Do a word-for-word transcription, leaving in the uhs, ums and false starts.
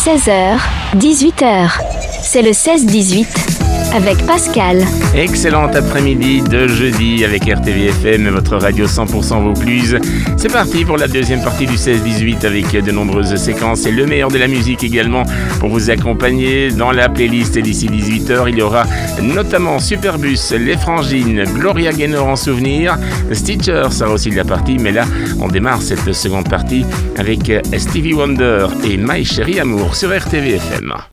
seize heures, dix-huit heures. C'est le seize dix-huit avec Pascal. Excellent après-midi de jeudi avec R T V F M, votre radio cent pour cent Vaucluse. C'est parti pour la deuxième partie du seize dix-huit avec de nombreuses séquences et le meilleur de la musique également pour vous accompagner dans la playlist d'ici dix-huit heures. Il y aura notamment Superbus, Les Frangines, Gloria Gaynor en souvenir, Stitcher sera aussi de la partie, mais là on démarre cette seconde partie avec Stevie Wonder et My Chérie Amour sur R T V F M.